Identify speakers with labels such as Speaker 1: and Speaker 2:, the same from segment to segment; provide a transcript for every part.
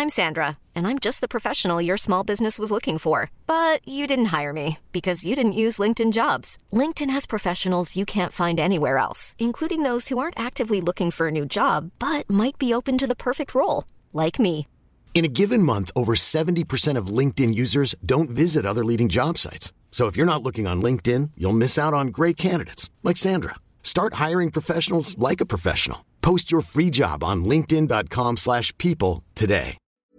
Speaker 1: I'm Sandra, and I'm just the professional your small business was looking for. But you didn't hire me because you didn't use LinkedIn Jobs. LinkedIn has professionals you can't find anywhere else, including those who aren't actively looking for a new job, but might be open to the perfect role, like me.
Speaker 2: In a given month, over 70% of LinkedIn users don't visit other leading job sites. So if you're not looking on LinkedIn, you'll miss out on great candidates like Sandra. Start hiring professionals like a professional. Post your free job on linkedin.com/people today.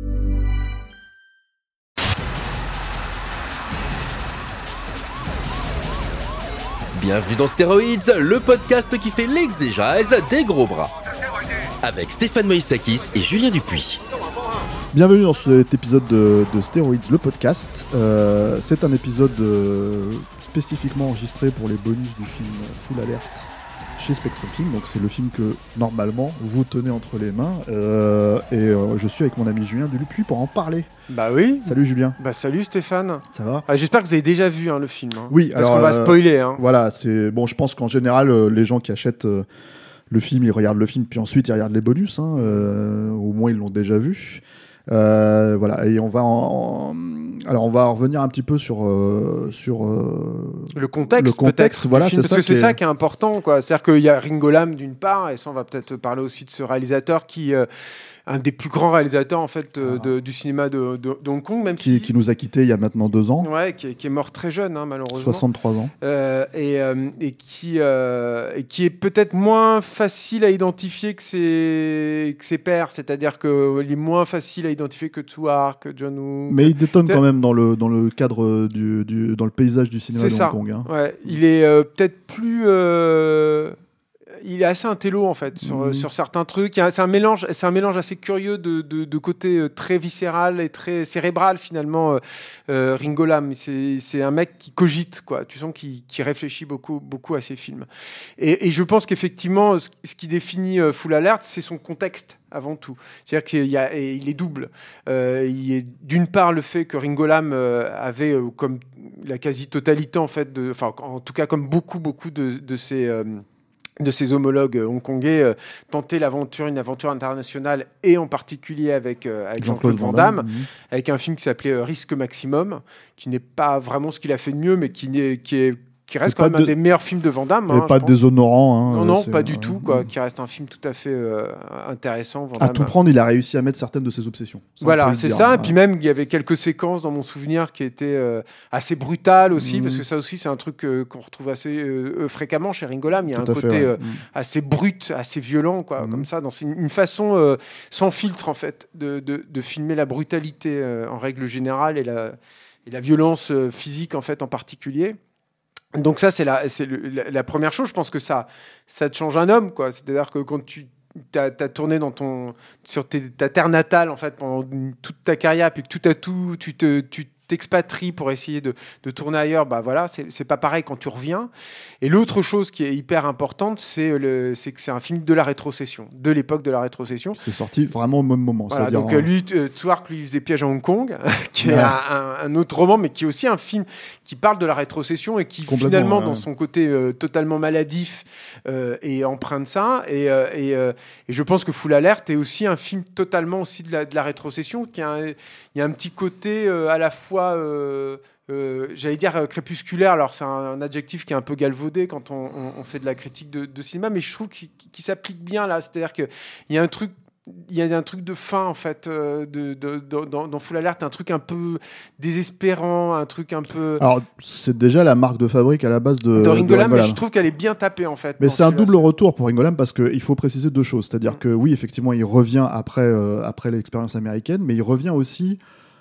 Speaker 3: Bienvenue dans Stéroïdes, le podcast qui fait l'exégèse des gros bras. Avec Stéphane Moïsakis et Julien Dupuis.
Speaker 4: Bienvenue dans cet épisode de Stéroïdes, le podcast. C'est un épisode spécifiquement enregistré pour les bonus du film Full Alert chez Spectrum Film. Donc c'est le film que normalement vous tenez entre les mains. Je suis avec mon ami Julien Dupuis pour en parler.
Speaker 5: Bah oui.
Speaker 4: Salut Julien.
Speaker 5: Bah salut Stéphane.
Speaker 4: Ça va ?
Speaker 5: J'espère que vous avez déjà vu le film.
Speaker 4: Oui.
Speaker 5: Parce qu'on va spoiler.
Speaker 4: Voilà, c'est bon. Je pense qu'en général, les gens qui achètent le film, ils regardent le film puis ensuite ils regardent les bonus. Au moins ils l'ont déjà vu. Voilà, et on va on va revenir un petit peu sur le
Speaker 5: contexte peut-être,
Speaker 4: voilà,
Speaker 5: film,
Speaker 4: c'est
Speaker 5: parce que c'est ça qui est important, quoi. C'est-à-dire qu'il y a Ringo Lam d'une part, et ça on va peut-être parler aussi de ce réalisateur qui un des plus grands réalisateurs en fait du cinéma de Hong Kong, même
Speaker 4: qui nous a quittés il y a maintenant 2 ans.
Speaker 5: Ouais, qui est mort très jeune, malheureusement.
Speaker 4: 63 ans.
Speaker 5: Et qui est peut-être moins facile à identifier que ses pairs, c'est-à-dire qu'il est moins facile à identifier que Tsou-Hark, que John Woo.
Speaker 4: Mais il détonne quand même dans le cadre dans le paysage du cinéma de Hong Kong.
Speaker 5: Ouais, il est peut-être plus. Il est assez intello en fait sur certains trucs. C'est un mélange assez curieux de côté très viscéral et très cérébral finalement. Ringo Lam, c'est un mec qui cogite, quoi. Tu sens qu'il réfléchit beaucoup à ses films. Et je pense qu'effectivement, ce qui définit Full Alert, c'est son contexte avant tout. C'est-à-dire qu'il est double. Il y a d'une part le fait que Ringo Lam avait comme la quasi-totalité en fait, en tout cas comme beaucoup de ses homologues hongkongais, tenter une aventure internationale, et en particulier avec Jean-Claude Van Damme, avec un film qui s'appelait Risque Maximum, qui n'est pas vraiment ce qu'il a fait de mieux, mais qui reste quand même un des meilleurs films de Van Damme.
Speaker 4: Pas déshonorant.
Speaker 5: Non, pas du tout, quoi. Qui reste un film tout à fait intéressant. Van Damme,
Speaker 4: à tout prendre, il a réussi à mettre certaines de ses obsessions.
Speaker 5: Voilà, c'est ça. Et puis même, il y avait quelques séquences dans mon souvenir qui étaient assez brutales aussi, parce que ça aussi, c'est un truc qu'on retrouve assez fréquemment chez Ringo Lam. Il y a un côté assez brut, assez violent, quoi, comme ça, dans une façon sans filtre, en fait, de filmer la brutalité en règle générale et la violence physique, en fait, en particulier. Donc ça, c'est la première chose. Je pense que ça te change un homme, quoi. C'est-à-dire que quand tu t'as tourné sur ta terre natale, en fait, pendant toute ta carrière, puis que tout à tout, tu t'expatries pour essayer de tourner ailleurs, bah voilà, c'est pas pareil quand tu reviens. Et l'autre chose qui est hyper importante, c'est que c'est un film de la rétrocession, de l'époque de la rétrocession.
Speaker 4: C'est sorti vraiment au même moment.
Speaker 5: Voilà, donc lui, Tsou-Hark, lui faisait Piège à Hong Kong, qui est un autre roman, mais qui est aussi un film qui parle de la rétrocession et qui finalement, dans son côté totalement maladif, est empreint de ça. Et je pense que Full Alert est aussi un film totalement aussi de la rétrocession, il y a un petit côté à la fois j'allais dire crépusculaire. Alors c'est un adjectif qui est un peu galvaudé quand on fait de la critique de cinéma, mais je trouve qu'il s'applique bien là. C'est-à-dire qu'il y a un truc de fin, en fait, dans Full Alert, un truc un peu désespérant, un truc un peu...
Speaker 4: Alors, c'est déjà la marque de fabrique à la base de
Speaker 5: Ringo Lam, mais je trouve qu'elle est bien tapée, en fait.
Speaker 4: Mais c'est un double retour pour Ringo Lam, parce qu'il faut préciser 2 choses. C'est-à-dire que, oui, effectivement, il revient après l'expérience américaine, mais il revient aussi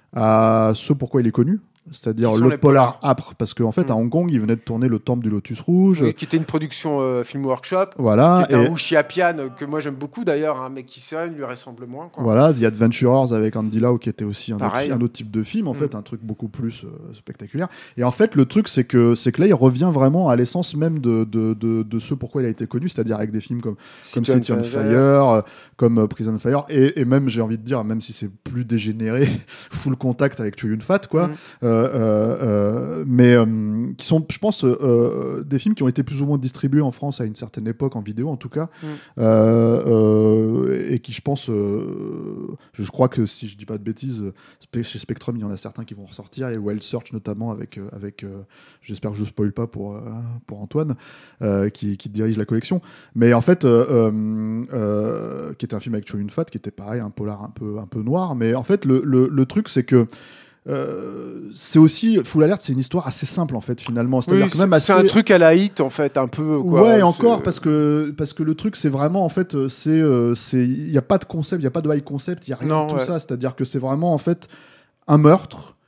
Speaker 4: à ce pourquoi il est connu. C'est-à-dire le polar âpre, parce qu'en fait à Hong Kong il venait de tourner Le Temple du Lotus Rouge,
Speaker 5: qui était une production film workshop,
Speaker 4: voilà,
Speaker 5: qui était un Wuxia Pian que moi j'aime beaucoup d'ailleurs, mais qui lui ressemble moins, quoi.
Speaker 4: Voilà, The Adventurers avec Andy Lau, qui était aussi un autre type de film, en fait, un truc beaucoup plus spectaculaire. Et en fait le truc c'est que là il revient vraiment à l'essence même de ce pourquoi il a été connu, c'est-à-dire avec des films comme City on Fire, comme Prison Fire, et même j'ai envie de dire, même si c'est plus dégénéré, full contact avec Chow Yun-fat, quoi. Mais qui sont, je pense, des films qui ont été plus ou moins distribués en France à une certaine époque, en vidéo en tout cas, et qui, je pense, je crois que si je dis pas de bêtises, chez Spectrum, il y en a certains qui vont ressortir, et Wild Search notamment avec j'espère que je spoil pas pour Antoine, qui dirige la collection, mais en fait, qui était un film avec Chow Yun-fat, qui était pareil, un polar un peu noir, mais en fait le truc c'est que c'est aussi Full Alert, c'est une histoire assez simple en fait finalement. C'est-à-dire que même
Speaker 5: c'est un truc à la Hit en fait, un peu. Quoi.
Speaker 4: Ouais, encore parce que le truc c'est vraiment en fait il y a pas de concept, il y a pas de high concept, il y a rien de tout ça. C'est-à-dire que c'est vraiment en fait un meurtre.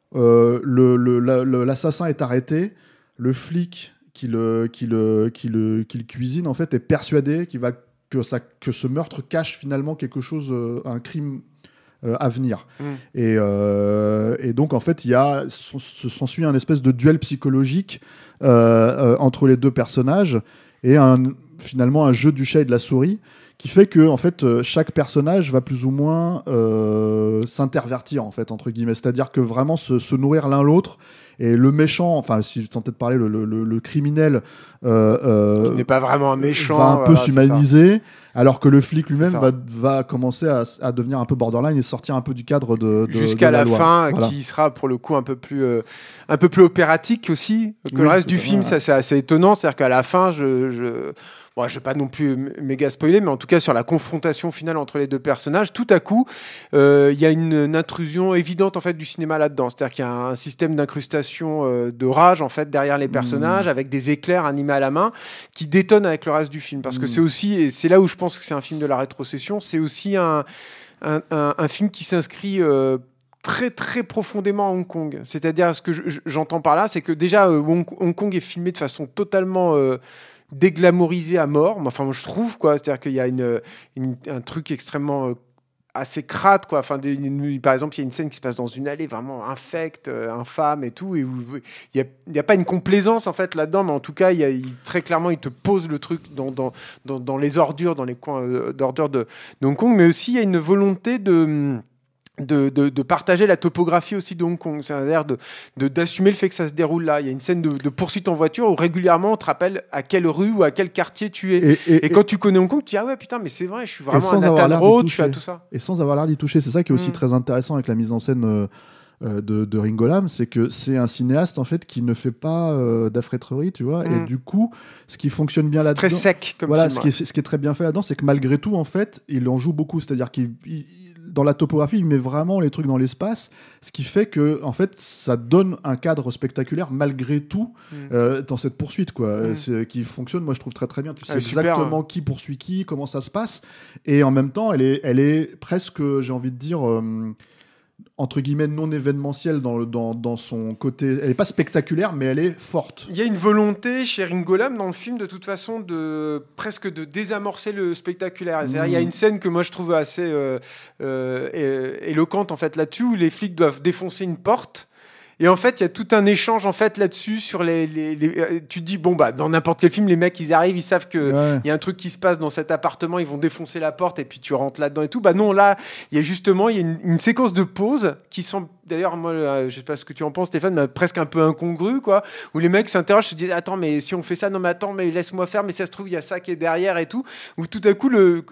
Speaker 4: L'assassin est arrêté, le flic qui le cuisine en fait est persuadé que ce meurtre cache finalement quelque chose, un crime à venir. Et donc en fait s'ensuit un espèce de duel psychologique entre les deux personnages et finalement un jeu du chat et de la souris qui fait que en fait chaque personnage va plus ou moins s'intervertir en fait entre guillemets, c'est-à-dire que vraiment se nourrir l'un l'autre. Et le méchant, enfin, si je tentais de parler, le criminel
Speaker 5: qui n'est pas vraiment un méchant,
Speaker 4: va un peu s'humaniser, alors que le flic lui-même va commencer à devenir un peu borderline et sortir un peu du cadre
Speaker 5: jusqu'à la
Speaker 4: loi.
Speaker 5: fin,
Speaker 4: voilà.
Speaker 5: Qui sera pour le coup un peu plus opératique aussi que le reste du film. Ça, c'est assez étonnant, c'est-à-dire qu'à la fin, Bon, je ne vais pas non plus méga spoiler, mais en tout cas, sur la confrontation finale entre les deux personnages, tout à coup, il y a une intrusion évidente en fait, du cinéma là-dedans. C'est-à-dire qu'il y a un système d'incrustation de rage en fait, derrière les personnages, avec des éclairs animés à la main, qui détonnent avec le reste du film. Parce que c'est aussi, et c'est là où je pense que c'est un film de la rétrocession, c'est aussi un film qui s'inscrit... très très profondément à Hong Kong. C'est-à-dire, ce que j'entends par là, c'est que déjà, Hong Kong est filmé de façon totalement... déglamorisé à mort, enfin moi je trouve quoi, c'est-à-dire qu'il y a un truc extrêmement assez crade quoi, enfin par exemple il y a une scène qui se passe dans une allée vraiment infecte, infâme et tout, et où il y a pas une complaisance en fait là-dedans, mais en tout cas très clairement il te pose le truc dans les ordures, dans les coins d'ordures de Hong Kong, mais aussi il y a une volonté de partager la topographie aussi de Hong Kong, c'est-à-dire d'assumer le fait que ça se déroule là. Il y a une scène de poursuite en voiture où régulièrement on te rappelle à quelle rue ou à quel quartier tu es. Et quand tu connais Hong Kong, tu dis ah ouais putain mais c'est vrai, je suis vraiment à Nathan Road, je suis à tout ça.
Speaker 4: Et sans avoir l'air d'y toucher, c'est ça qui est aussi très intéressant avec la mise en scène de Ringo Lam, c'est que c'est un cinéaste en fait qui ne fait pas d'affréterie, tu vois, et du coup ce qui fonctionne bien là-dedans,
Speaker 5: très sec comme
Speaker 4: voilà,
Speaker 5: film,
Speaker 4: ce qui est très bien fait là-dedans, c'est que malgré tout en fait il en joue beaucoup, c'est-à-dire qu'il dans la topographie, il met vraiment les trucs dans l'espace, ce qui fait que en fait, ça donne un cadre spectaculaire malgré tout dans cette poursuite, quoi, qui fonctionne. Moi, je trouve très très bien. Tu sais exactement qui poursuit qui, comment ça se passe, et en même temps, elle est presque, j'ai envie de dire, entre guillemets non événementielle dans son côté. Elle est pas spectaculaire, mais elle est forte.
Speaker 5: Il y a une volonté chez Ringo Lam dans le film de toute façon presque de désamorcer le spectaculaire. C'est-à-dire, il y a une scène que moi je trouve assez éloquente en fait là-dessus, où les flics doivent défoncer une porte. Et en fait, il y a tout un échange en fait là-dessus sur tu te dis bon bah dans n'importe quel film, les mecs ils arrivent, ils savent que il y a un truc qui se passe dans cet appartement, ils vont défoncer la porte et puis tu rentres là-dedans et tout. Bah non, là il y a une séquence de pause qui semble, d'ailleurs moi je sais pas ce que tu en penses Stéphane, mais presque un peu incongru quoi, où les mecs s'interrogent, se disent attends mais si on fait ça, non mais attends mais laisse-moi faire, mais ça se trouve il y a ça qui est derrière et tout, où tout à coup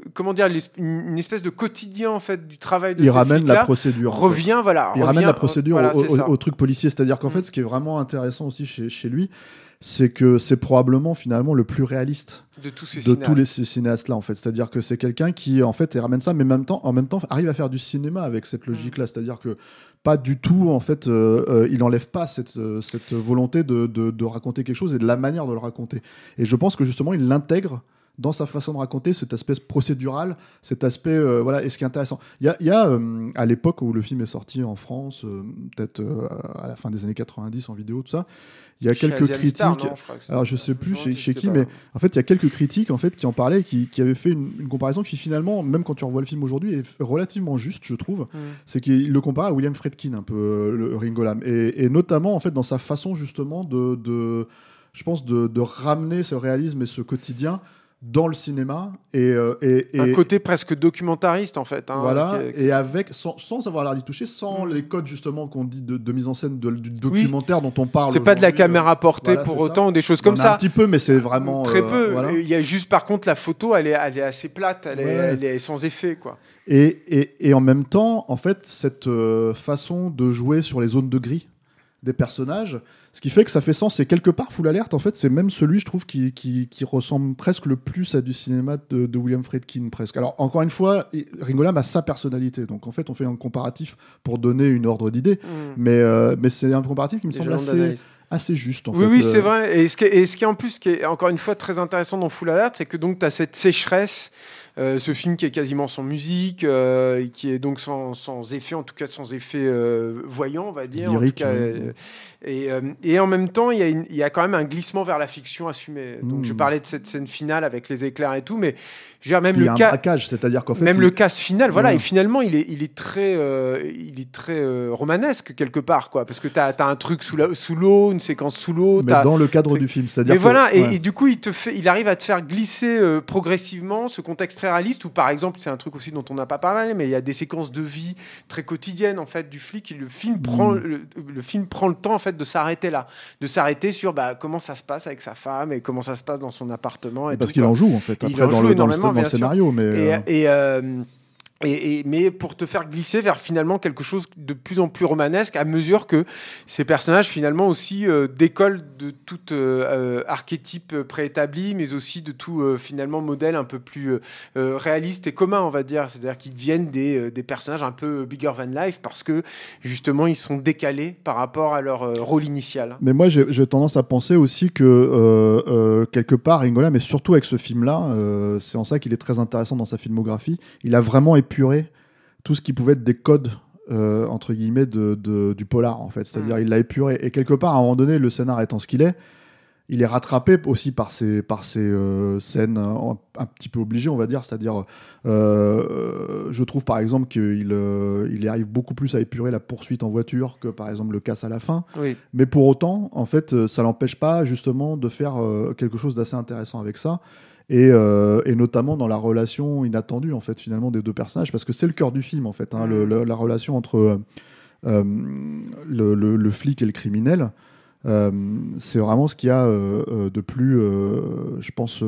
Speaker 5: une espèce de quotidien en fait du travail de ces flics-là,
Speaker 4: ramène la procédure
Speaker 5: revient
Speaker 4: ramène la procédure au truc policier. C'est-à-dire qu'en fait, ce qui est vraiment intéressant aussi chez lui, c'est que c'est probablement finalement le plus réaliste
Speaker 5: de tous ces
Speaker 4: cinéastes-là, en fait. C'est-à-dire que c'est quelqu'un qui, en fait, ramène ça, mais en même temps, arrive à faire du cinéma avec cette logique-là. C'est-à-dire que pas du tout, en fait, il n'enlève pas cette volonté de raconter quelque chose et de la manière de le raconter. Et je pense que justement, il l'intègre dans sa façon de raconter, cet aspect procédural, cet aspect voilà. Et ce qui est intéressant, il y a à l'époque où le film est sorti en France, peut-être à la fin des années 90 en vidéo, tout ça, il y a quelques critiques. Alors je sais plus chez qui, mais en fait il y a quelques critiques en fait qui en parlaient, qui avaient fait une comparaison qui finalement, même quand tu revois le film aujourd'hui, est relativement juste, je trouve. C'est qu'il le compare à William Friedkin un peu, le Ringo Lam, et notamment en fait dans sa façon justement je pense de ramener ce réalisme et ce quotidien dans le cinéma
Speaker 5: un côté presque documentariste en fait.
Speaker 4: Voilà, et avec sans avoir l'air d'y toucher, sans les codes justement qu'on dit de mise en scène du documentaire dont on parle.
Speaker 5: C'est pas de la caméra portée pour autant, des choses comme ça.
Speaker 4: Un petit peu, mais c'est vraiment
Speaker 5: très peu.
Speaker 4: Voilà.
Speaker 5: Il y a juste par contre la photo, elle est assez plate, elle est sans effet quoi.
Speaker 4: Et en même temps, en fait, cette façon de jouer sur les zones de gris des personnages, ce qui fait que ça fait sens. Et quelque part, Full Alert, en fait, c'est même celui, je trouve, qui ressemble presque le plus à du cinéma de William Friedkin, presque. Alors, encore une fois, Ringo Lam a sa personnalité. Donc, en fait, on fait un comparatif pour donner une ordre d'idée. Mais c'est un comparatif qui me semble assez juste. En fait.
Speaker 5: Oui, c'est vrai. Et ce qui est en plus, qui est encore une fois très intéressant dans Full Alert, c'est que donc tu as cette sécheresse. Ce film qui est quasiment sans musique, qui est donc sans effet, en tout cas sans effet voyant, on va dire.
Speaker 4: Lyrique,
Speaker 5: en tout cas, et en même temps, il y a quand même un glissement vers la fiction assumée. Donc je parlais de cette scène finale avec les éclairs et tout, mais je veux dire, même
Speaker 4: il y a un braquage, c'est-à-dire qu'en fait...
Speaker 5: Même le casse final, voilà, et finalement, il est très romanesque, quelque part, quoi, parce que t'as un truc sous l'eau, une séquence sous l'eau...
Speaker 4: Mais dans le cadre du film, c'est-à-dire
Speaker 5: que... Voilà, et du coup, il arrive à te faire glisser progressivement ce contexte très réaliste, où, par exemple, c'est un truc aussi dont on n'a pas parlé, mais il y a des séquences de vie très quotidiennes, en fait, du flic, et le film prend le temps, en fait, de s'arrêter là, de s'arrêter sur comment ça se passe avec sa femme, et comment ça se passe dans son appartement. Et
Speaker 4: parce qu'il en joue, en fait, après, dans le scénario, mais
Speaker 5: mais pour te faire glisser vers finalement quelque chose de plus en plus romanesque à mesure que ces personnages finalement aussi décollent de tout archétype préétabli, mais aussi de tout finalement modèle un peu plus réaliste et commun, on va dire. C'est-à-dire qu'ils deviennent des personnages un peu bigger than life parce que justement ils sont décalés par rapport à leur rôle initial.
Speaker 4: Mais moi j'ai tendance à penser aussi que quelque part Ringo Lam, mais surtout avec ce film-là, c'est en ça qu'il est très intéressant dans sa filmographie. Il a vraiment épuré tout ce qui pouvait être des codes entre guillemets du polar en fait, c'est-à-dire il l'a épuré et quelque part à un moment donné le scénar étant ce qu'il est, il est rattrapé aussi par ces scènes un petit peu obligées on va dire, c'est-à-dire je trouve par exemple qu'il arrive beaucoup plus à épurer la poursuite en voiture que par exemple le casse à la fin, mais pour autant en fait ça l'empêche pas justement de faire quelque chose d'assez intéressant avec ça. Et notamment dans la relation inattendue en fait finalement des deux personnages, parce que c'est le cœur du film en fait, hein, la relation entre le flic et le criminel, c'est vraiment ce qu'il y a de plus je pense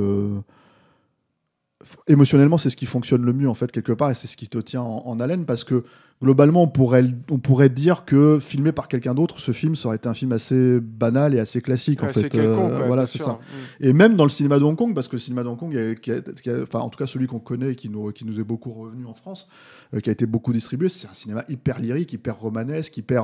Speaker 4: émotionnellement c'est ce qui fonctionne le mieux en fait quelque part, et c'est ce qui te tient en haleine, parce que globalement on pourrait dire que filmé par quelqu'un d'autre ce film ça aurait été un film assez banal et assez classique en fait, voilà c'est ça. Et même dans le cinéma de Hong Kong, parce que le cinéma de Hong Kong enfin en tout cas celui qu'on connaît et qui nous est beaucoup revenu en France, qui a été beaucoup distribué, c'est un cinéma hyper lyrique, hyper romanesque, hyper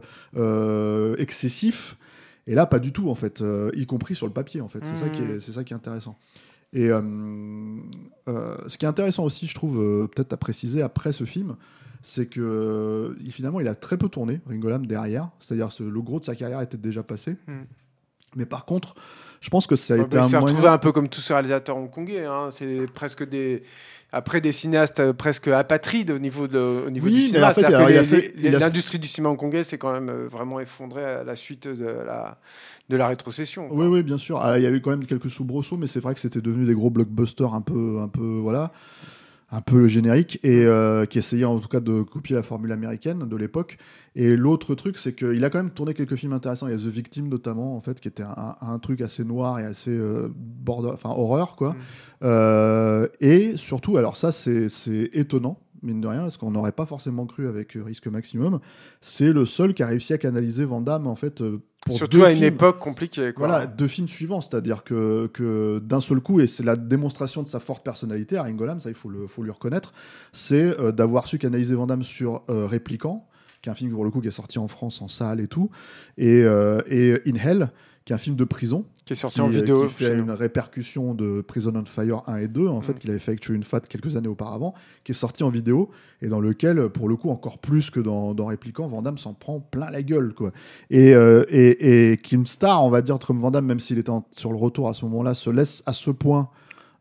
Speaker 4: excessif, et là pas du tout en fait, y compris sur le papier en fait, c'est ça qui est intéressant. Et ce qui est intéressant aussi, je trouve, peut-être à préciser après ce film, c'est que finalement il a très peu tourné, Ringo Lam, derrière, c'est-à-dire le gros de sa carrière était déjà passé. Mais par contre, je pense que ça a été un moyen... Il s'est
Speaker 5: retrouvé un peu comme tous ces réalisateurs hongkongais, hein. C'est presque des cinéastes presque apatrides au niveau du cinéma. En fait, l'industrie du cinéma hongkongais s'est quand même vraiment effondrée à la suite de la rétrocession.
Speaker 4: Oui, bien sûr. Alors, il y a eu quand même quelques soubresauts, mais c'est vrai que c'était devenu des gros blockbusters un peu voilà, un peu générique, et qui essayait en tout cas de copier la formule américaine de l'époque. Et l'autre truc, c'est qu'il a quand même tourné quelques films intéressants. Il y a The Victim notamment, en fait, qui était un truc assez noir et assez horreur, quoi. Et surtout, alors ça, c'est étonnant, mine de rien, parce qu'on n'aurait pas forcément cru avec Risque Maximum. C'est le seul qui a réussi à canaliser Van Damme, en fait, pour
Speaker 5: surtout à une époque compliquée, quoi.
Speaker 4: Voilà, 2 films suivants, c'est-à-dire que d'un seul coup, et c'est la démonstration de sa forte personnalité à Ringo Lam, ça il faut lui reconnaître, c'est d'avoir su canaliser Van Damme sur Répliquant, qui est un film pour le coup qui est sorti en France en salle et tout, et In Hell, qui est un film de prison
Speaker 5: qui est sorti en vidéo,
Speaker 4: qui fait une répercussion de Prison on Fire 1 et 2 en fait, qu'il avait fait avec Chewin Fat quelques années auparavant, qui est sorti en vidéo, et dans lequel pour le coup encore plus que dans Répliquant, Van Damme s'en prend plein la gueule, quoi. Et Kim Starr, on va dire, comme Van Damme, même s'il était sur le retour à ce moment-là, se laisse à ce point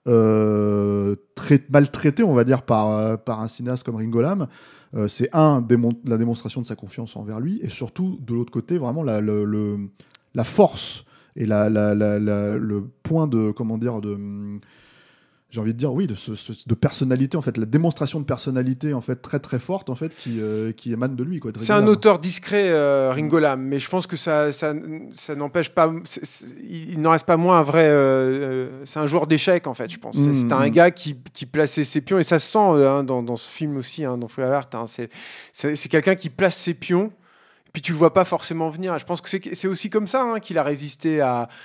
Speaker 4: maltraité, on va dire, par un cinéaste comme Ringo Lam. C'est la démonstration de sa confiance envers lui, et surtout de l'autre côté vraiment la force et le point de, comment dire, j'ai envie de dire de personnalité en fait, la démonstration de personnalité en fait très très forte en fait qui émane de lui quoi.
Speaker 5: C'est un auteur discret, Ringo Lam, mais je pense que ça n'empêche pas, il n'en reste pas moins un vrai, c'est un joueur d'échecs en fait, je pense. C'est un gars qui plaçait ses pions et ça se sent dans ce film aussi, dans Full Alert. C'est quelqu'un qui place ses pions. Puis tu le vois pas forcément venir. Je pense que c'est aussi comme ça qu'il a résisté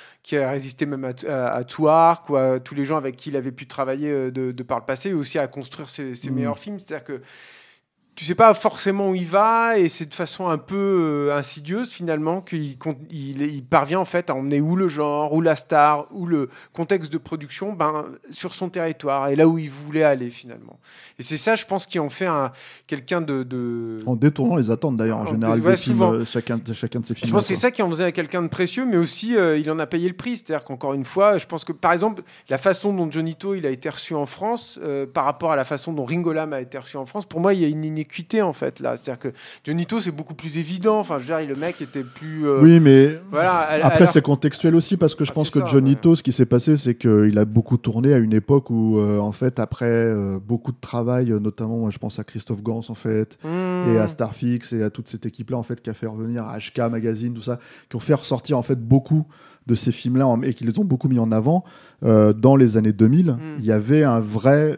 Speaker 5: même à Touark ou à tous les gens avec qui il avait pu travailler de par le passé, et aussi à construire ses meilleurs films. C'est-à-dire que tu sais pas forcément où il va, et c'est de façon un peu insidieuse finalement qu'il parvient en fait à emmener ou le genre, ou la star, ou le contexte de production sur son territoire, et là où il voulait aller finalement. Et c'est ça, je pense, qui en fait quelqu'un de...
Speaker 4: En détournant les attentes d'ailleurs, en général, des films, chacun de ses films.
Speaker 5: Je pense que c'est ça qui en faisait quelqu'un de précieux, mais aussi il en a payé le prix. C'est-à-dire qu'encore une fois, je pense que par exemple, la façon dont Johnny To il a été reçu en France par rapport à la façon dont Ringo Lam a été reçu en France, pour moi, il y a une inéquité en fait là. C'est-à-dire que Johnny To c'est beaucoup plus évident. Enfin, je veux dire, le mec était plus.
Speaker 4: Oui, mais après c'est contextuel aussi parce que je pense que Johnny To, ce qui s'est passé, c'est qu'il a beaucoup tourné à une époque où en fait après beaucoup de travail, notamment moi je pense à Christophe Gans en fait et à Starfix et à toute cette équipe là en fait qui a fait revenir à HK Magazine, tout ça, qui ont fait ressortir en fait beaucoup de ces films-là et qui les ont beaucoup mis en avant dans les années 2000. Il y avait une vraie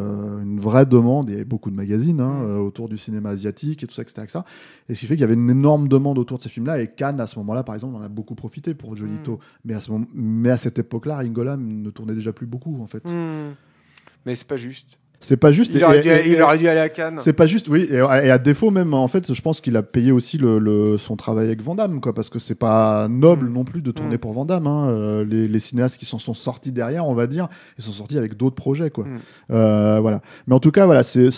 Speaker 4: demande, il y avait beaucoup de magazines autour du cinéma asiatique et tout ça, etc. Et ce qui fait qu'il y avait une énorme demande autour de ces films-là, et Cannes, à ce moment-là, par exemple, en a beaucoup profité pour Johnny To. Mais à cette époque-là, Ringo Lam ne tournait déjà plus beaucoup, en fait.
Speaker 5: Mais c'est pas juste.
Speaker 4: C'est pas juste.
Speaker 5: Il aurait dû aller à Cannes.
Speaker 4: C'est pas juste, oui. Et à défaut même, en fait, je pense qu'il a payé aussi son travail avec Van Damme, quoi, parce que c'est pas noble non plus de tourner pour Van Damme. Les cinéastes qui s'en sont sortis derrière, on va dire, ils sont sortis avec d'autres projets, quoi. Voilà. Mais en tout cas, voilà, c'est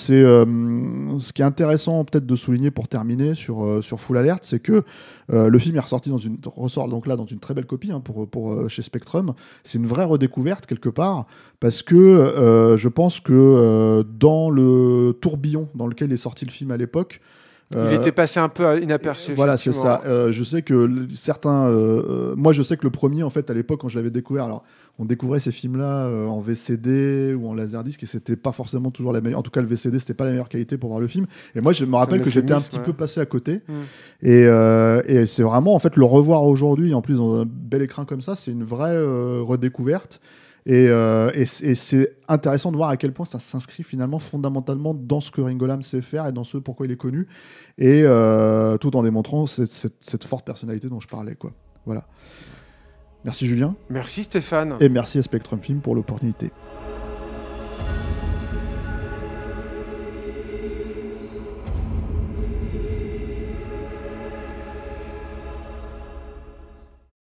Speaker 4: ce qui est intéressant peut-être de souligner pour terminer sur Full Alert, c'est que le film ressort donc là dans une très belle copie pour chez Spectrum. C'est une vraie redécouverte quelque part, parce que je pense que dans le tourbillon dans lequel est sorti le film à l'époque,
Speaker 5: il était passé un peu inaperçu.
Speaker 4: Voilà, c'est ça. Je sais que certains... moi, je sais que le premier, en fait, à l'époque, quand je l'avais découvert... Alors, on découvrait ces films-là en VCD ou en Laserdisc, et c'était pas forcément toujours la meilleure... En tout cas, le VCD, c'était pas la meilleure qualité pour voir le film. Et moi, je me rappelle que j'étais un petit peu passé à côté. Et c'est vraiment, en fait, le revoir aujourd'hui, en plus, dans un bel écran comme ça, c'est une vraie redécouverte. Et c'est intéressant de voir à quel point ça s'inscrit finalement fondamentalement dans ce que Ringo Lam sait faire et dans ce pourquoi il est connu, et tout en démontrant cette forte personnalité dont je parlais, quoi. Voilà. Merci Julien.
Speaker 5: Merci Stéphane.
Speaker 4: Et merci à Spectrum Film pour l'opportunité.